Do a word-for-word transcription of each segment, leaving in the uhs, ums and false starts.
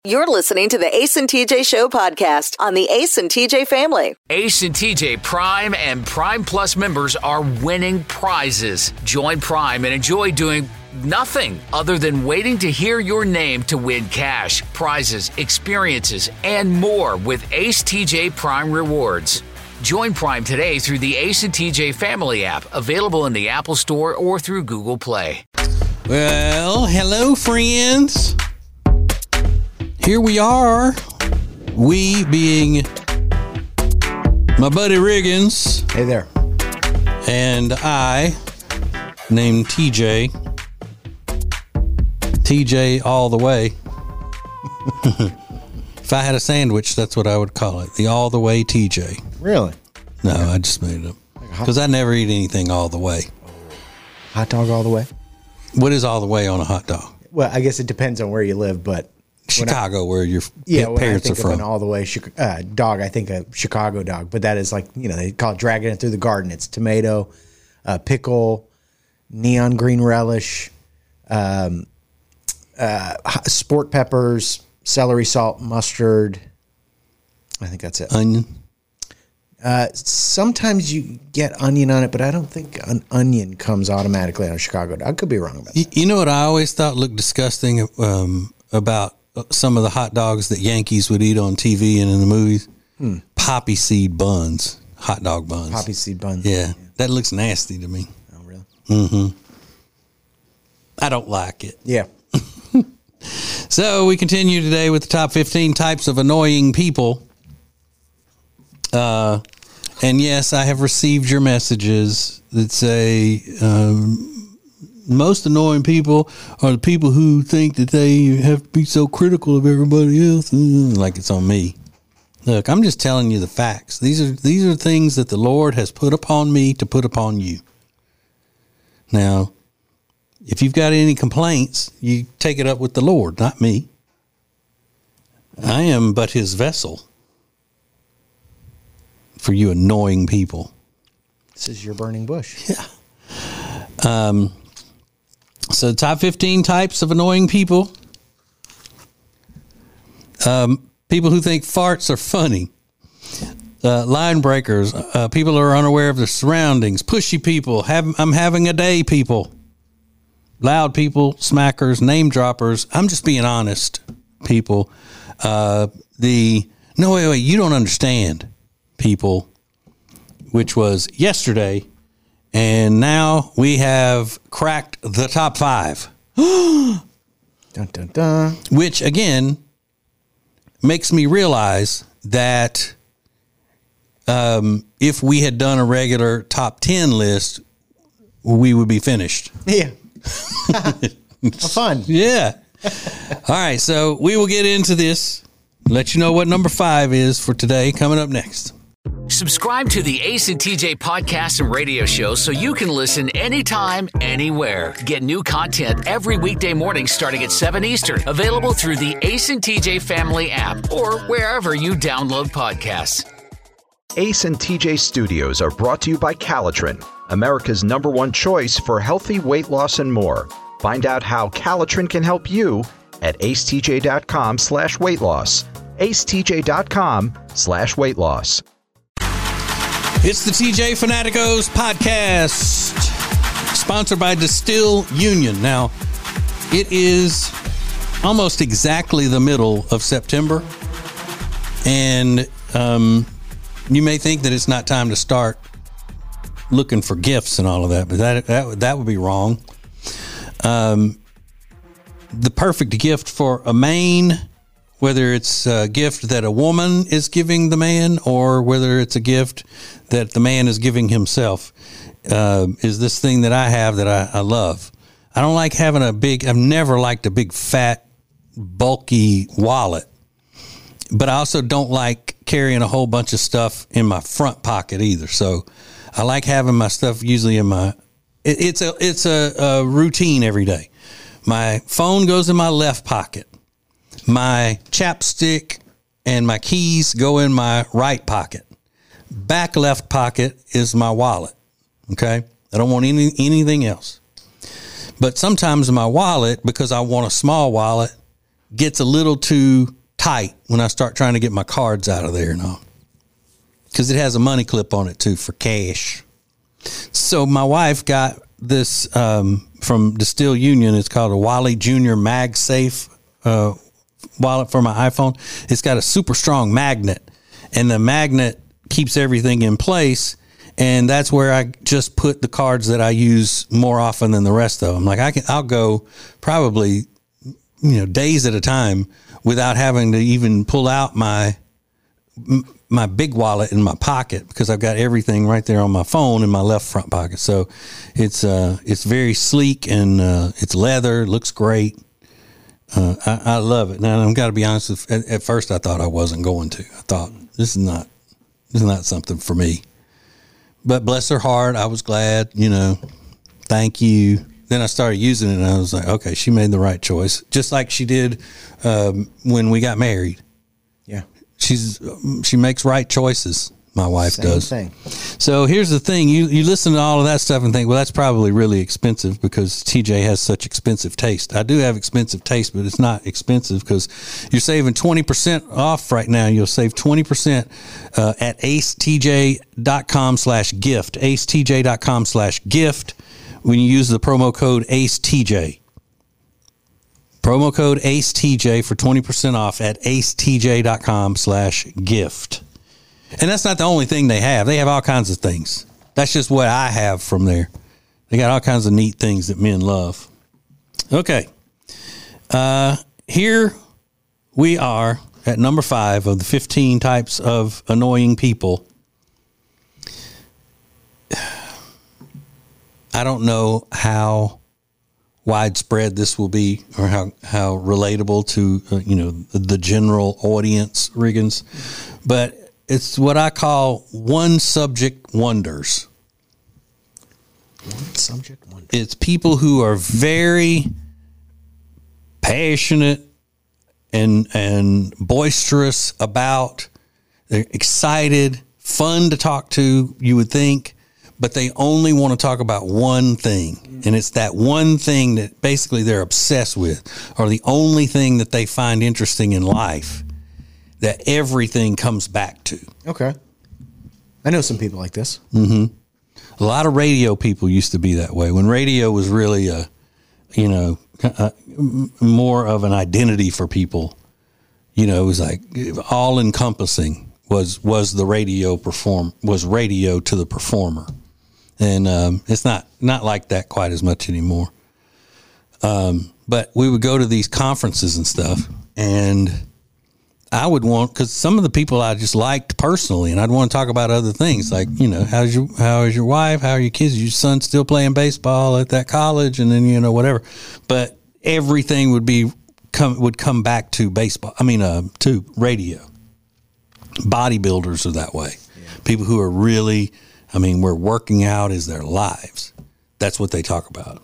You're listening to the Ace and T J Show podcast on the Ace and T J family. Ace and T J Prime and Prime Plus members are winning prizes. Join Prime and enjoy doing nothing other than waiting to hear your name to win cash, prizes, experiences, and more with Ace T J Prime Rewards. Join Prime today through the Ace and T J Family app, available in the Apple Store or through Google Play. Well, hello, friends. Here we are, we being my buddy Riggins. Hey there. And I, named T J. T J all the way. If I had a sandwich, that's what I would call it. The all the way T J. Really? No, I just made it up. Because I never eat anything all the way. Hot dog all the way? What is all the way on a hot dog? Well, I guess it depends on where you live, but... Chicago, I, where your yeah, parents when I think are from. Of an all the way uh, dog, I think a Chicago dog, but that is like, you know, they call it dragging it through the garden. It's tomato, uh, pickle, neon green relish, um, uh, sport peppers, celery salt, mustard. I think that's it. Onion. Uh, sometimes you get onion on it, but I don't think an onion comes automatically on a Chicago dog. I could be wrong about that. You, you know what I always thought looked disgusting um, about some of the hot dogs that Yankees would eat on T V and in the movies? Hmm. Poppy seed buns, hot dog buns. Poppy seed buns. Yeah, yeah, that looks nasty to me. Oh, really? Mm-hmm. I don't like it. Yeah. So we continue today with the top fifteen types of annoying people. Uh, and yes, I have received your messages that say, um, most annoying people are the people who think that they have to be so critical of everybody else, like it's on me. Look, I'm just telling you the facts. These are these are things that the Lord has put upon me to put upon you. Now, if you've got any complaints, you take it up with the Lord, not me. I am but his vessel for you annoying people. This is your burning bush. Yeah. Um. So, top fifteen types of annoying people. Um, people who think farts are funny. Uh, line breakers. Uh, people who are unaware of their surroundings. Pushy people. Have, I'm having a day people. Loud people. Smackers. Name droppers. I'm just being honest, people. Uh, the, no, wait, wait, you don't understand, people, which was yesterday. And now we have cracked the top five. Dun, dun, dun. Which, again, makes me realize that um, if we had done a regular top ten list, we would be finished. Yeah. Fun. Yeah. All right, so we will get into this. Let you know what number five is for today, coming up next. Subscribe to the Ace and T J podcast and radio show so you can listen anytime, anywhere. Get new content every weekday morning starting at seven Eastern. Available through the Ace and T J family app or wherever you download podcasts. Ace and T J Studios are brought to you by Calitrin, America's number one choice for healthy weight loss and more. Find out how Calitrin can help you at acetj.com slash weight loss. acetj.com slash weight loss. It's the T J Fanaticos podcast, sponsored by Distill Union. Now, it is almost exactly the middle of September, and um, you may think that it's not time to start looking for gifts and all of that, but that that, that would be wrong. Um, the perfect gift for a man, whether it's a gift that a woman is giving the man or whether it's a gift that the man is giving himself, uh, is this thing that I have that I, I love. I don't like having a big, I've never liked a big, fat, bulky wallet, but I also don't like carrying a whole bunch of stuff in my front pocket either. So I like having my stuff usually in my, it, it's a, it's a, a routine every day. My phone goes in my left pocket. My chapstick and my keys go in my right pocket. Back left pocket is my wallet. Okay. I don't want any, anything else. But sometimes my wallet, because I want a small wallet, gets a little too tight when I start trying to get my cards out of there and all. Because it has a money clip on it too for cash. So my wife got this um, from Distill Union. It's called a Wally Junior MagSafe uh, wallet for my iPhone. It's got a super strong magnet, and the magnet keeps everything in place. And that's where I just put the cards that I use more often than the rest of them. Like I can, I'll go probably, you know, days at a time without having to even pull out my my big wallet in my pocket, because I've got everything right there on my phone in my left front pocket. So it's uh it's very sleek, and uh, it's leather. It looks great. Uh, I, I love it. Now I've got to be honest with, at, at first I thought I wasn't going to. I thought this is not this is not something for me. But bless her heart, I was glad. You know, thank you. Then I started using it, and I was like, okay, she made the right choice, just like she did um, when we got married. Yeah. She's she makes right choices. My wife Same does. Thing. So here's the thing: you you listen to all of that stuff and think, well, that's probably really expensive because T J has such expensive taste. I do have expensive taste, but it's not expensive because you're saving twenty percent off right now. You'll save twenty percent uh, at acetj.com slash gift. acetj.com slash gift when you use the promo code AceTJ. Promo code AceTJ for twenty percent off at acetj.com slash gift. And that's not the only thing they have. They have all kinds of things. That's just what I have from there. They got all kinds of neat things that men love. Okay. Uh, here we are at number five of the fifteen types of annoying people. I don't know how widespread this will be, or how, how relatable to, uh, you know, the, the general audience, Riggins, but it's what I call one subject wonders. One subject wonder. It's people who are very passionate and and boisterous about, they're excited, fun to talk to, you would think, but they only want to talk about one thing. And it's that one thing that basically they're obsessed with, or the only thing that they find interesting in life, that everything comes back to. Okay. I know some people like this. Mm-hmm. A lot of radio people used to be that way. When radio was really a, you know, uh, more of an identity for people, you know, it was like all encompassing was, was the radio perform, was radio to the performer. And um, it's not, not like that quite as much anymore. Um, but we would go to these conferences and stuff, and I would want, because some of the people I just liked personally, and I'd want to talk about other things, like, you know, how's your, how is your wife? How are your kids? Is your son still playing baseball at that college? And then, you know, whatever. But everything would be, come, would come back to baseball. I mean, uh, to radio. Bodybuilders are that way. Yeah. People who are really, I mean, where working out is their lives. That's what they talk about.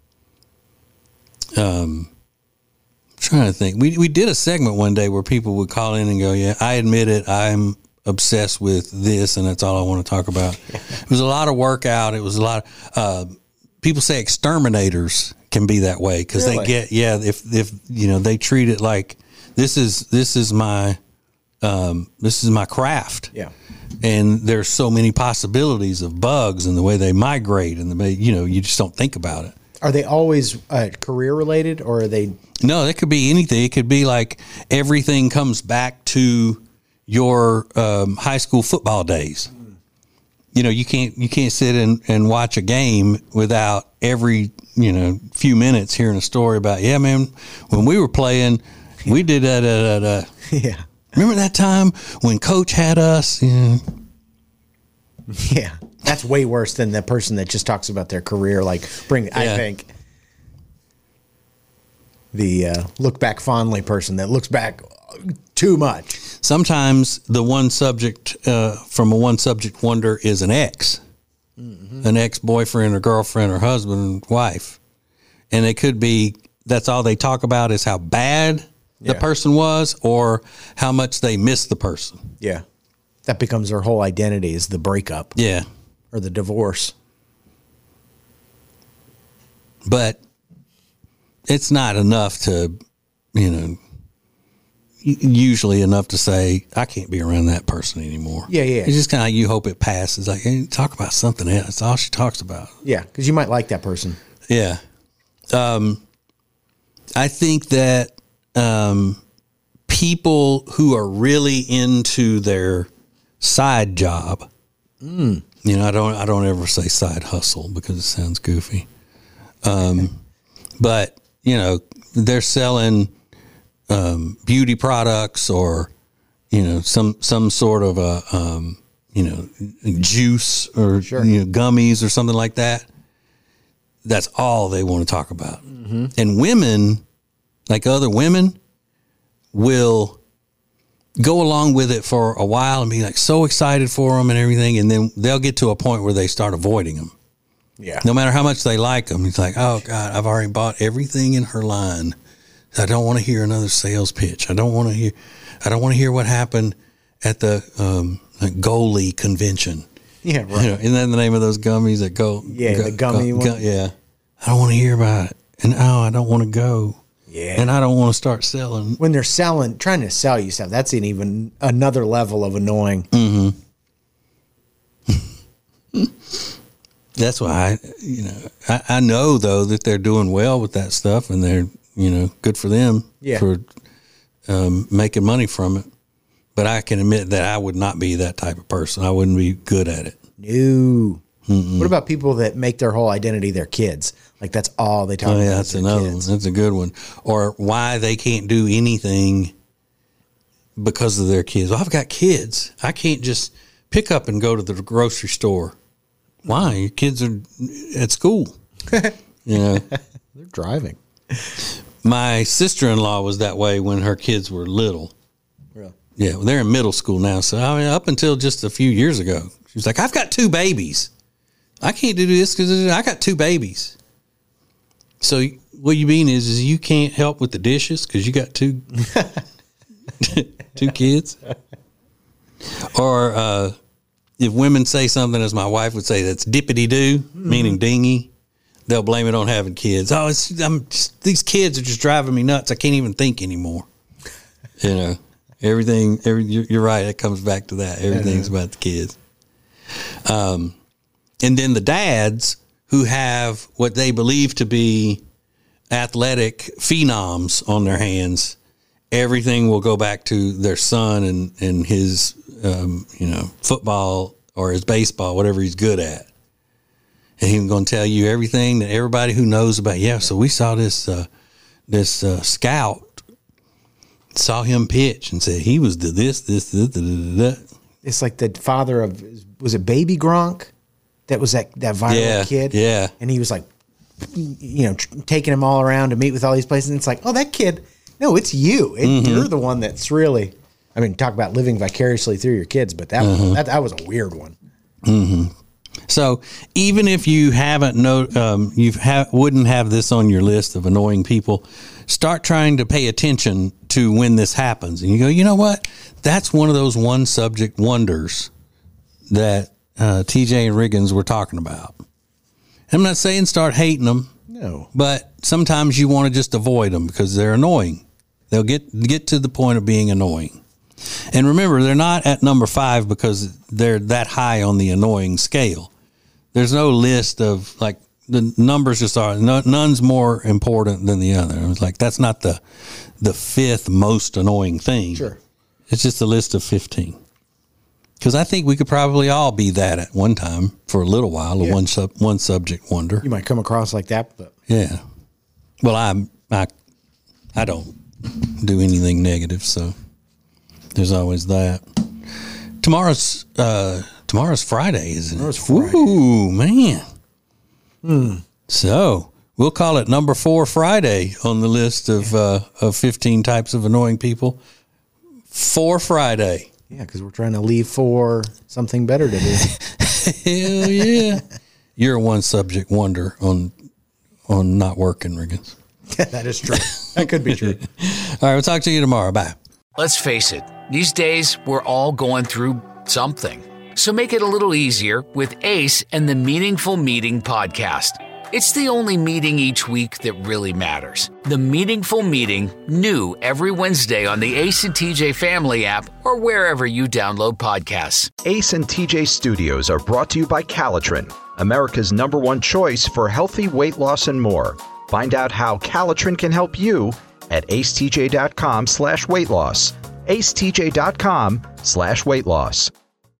Um, trying to think. We we did a segment one day where people would call in and go, yeah, I admit it, I'm obsessed with this, and that's all I want to talk about. It was a lot of workout. It was a lot of, uh, people say exterminators can be that way because really? they get, yeah, if, if, you know, they treat it like this is, this is my, um, this is my craft. Yeah. And there's so many possibilities of bugs and the way they migrate and the way, you know, you just don't think about it. Are they always uh, career related, or are they? No, it could be anything. It could be like everything comes back to your um, high school football days. Mm. You know, you can't you can't sit and, and watch a game without every, you know, few minutes hearing a story about, yeah, man, when we were playing, we did that. Uh, uh, yeah. Remember that time when Coach had us? Yeah. Yeah. That's way worse than the person that just talks about their career. Like, bring, yeah. I think, the uh, look back fondly person that looks back too much. Sometimes the one subject uh, from a one subject wonder is an ex, mm-hmm. an ex-boyfriend or girlfriend or husband or wife. And it could be, that's all they talk about is how bad the yeah. person was or how much they miss the person. Yeah. That becomes their whole identity, is the breakup. Yeah. Or the divorce. But it's not enough to, you know, usually enough to say, I can't be around that person anymore. Yeah, yeah. It's just kind of like you hope it passes. Like, hey, talk about something else. That's all she talks about. Yeah, because you might like that person. Yeah. Um, I think that um, people who are really into their side job, mm. you know, I don't, I don't ever say side hustle because it sounds goofy. Um, but you know, they're selling um, beauty products or, you know, some some sort of a, um, you know, juice or sure. you know, gummies or something like that. That's all they want to talk about. Mm-hmm. And women, like other women, will go along with it for a while and be like so excited for them and everything. And then they'll get to a point where they start avoiding them. Yeah. No matter how much they like them, it's like, oh God, I've already bought everything in her line. I don't want to hear another sales pitch. I don't want to hear, I don't want to hear what happened at the um, goalie convention. Yeah, right. You know, isn't that the name of those gummies that go? Yeah, go, the gummy go, one. Go, yeah. I don't want to hear about it. And oh, I don't want to go. Yeah. And I don't want to start selling. When they're selling, trying to sell you stuff, that's an even another level of annoying. Mm-hmm. That's why I, you know, I, I know though that they're doing well with that stuff and they're, you know, good for them yeah. for um, making money from it. But I can admit that I would not be that type of person. I wouldn't be good at it. No. Mm-mm. What about people that make their whole identity their kids? Like that's all they talk Oh, about. yeah, that's another kids. one. That's a good one. Or why they can't do anything because of their kids. Well, I've got kids. I can't just pick up and go to the grocery store. Why? Your kids are at school. You know, they're driving. My sister-in-law was that way when her kids were little. Really? Yeah, well, they're in middle school now. So I mean, up until just a few years ago, she was like, "I've got two babies. I can't do this because I got two babies." So what you mean is, is you can't help with the dishes because you got two two kids, or. uh If women say something, as my wife would say, that's dippity-doo, mm-hmm. meaning dingy, they'll blame it on having kids. Oh, it's I'm just, these kids are just driving me nuts. I can't even think anymore. You know, everything, every, you're right. It comes back to that. Everything's mm-hmm. about the kids. Um, and then the dads who have what they believe to be athletic phenoms on their hands, everything will go back to their son and, and his, um, you know, football or his baseball, whatever he's good at. And he's going to tell you everything that everybody who knows about. Yeah, so we saw this uh, this uh, scout, saw him pitch and said he was the this, this, this, da, da, da. It's like the father of, was it Baby Gronk? That was that, that viral yeah, kid? Yeah. And he was like, you know, tr- taking him all around to meet with all these places. And it's like, oh, that kid, no, it's you. It, mm-hmm. You're the one that's really, I mean, talk about living vicariously through your kids, but that mm-hmm. that, that was a weird one. Mm-hmm. So even if you haven't know, um, you ha- wouldn't have this on your list of annoying people, start trying to pay attention to when this happens. And you go, you know what? That's one of those one subject wonders that uh, T J and Riggins were talking about. I'm not saying start hating them. No. But sometimes you want to just avoid them because they're annoying. They'll get get to the point of being annoying. And remember, they're not at number five because they're that high on the annoying scale. There's no list of, like, the numbers just are, no, none's more important than the other. It's like, that's not the the fifth most annoying thing. Sure. It's just a list of fifteen. Because I think we could probably all be that at one time for a little while, yeah. a one sub, one subject wonder. You might come across like that, but yeah. Well, I I I don't do anything negative, so there's always that. Tomorrow's uh, tomorrow's Friday, isn't it? Tomorrow's Friday. Ooh, man. Hmm. So we'll call it number four Friday on the list of uh, of fifteen types of annoying people. Four Friday. Yeah, because we're trying to leave for something better to do. Hell yeah. You're a one subject wonder on on not working, Riggins. Yeah, that is true. That could be true. All right, we'll talk to you tomorrow. Bye. Let's face it, these days we're all going through something. So make it a little easier with Ace and the Meaningful Meeting podcast. It's the only meeting each week that really matters. The Meaningful Meeting, new every Wednesday on the Ace and T J Family app or wherever you download podcasts. Ace and T J Studios are brought to you by Calitrin, America's number one choice for healthy weight loss and more. Find out how Calitrin can help you at acetj.com slash weight loss. acetj.com slash weight loss.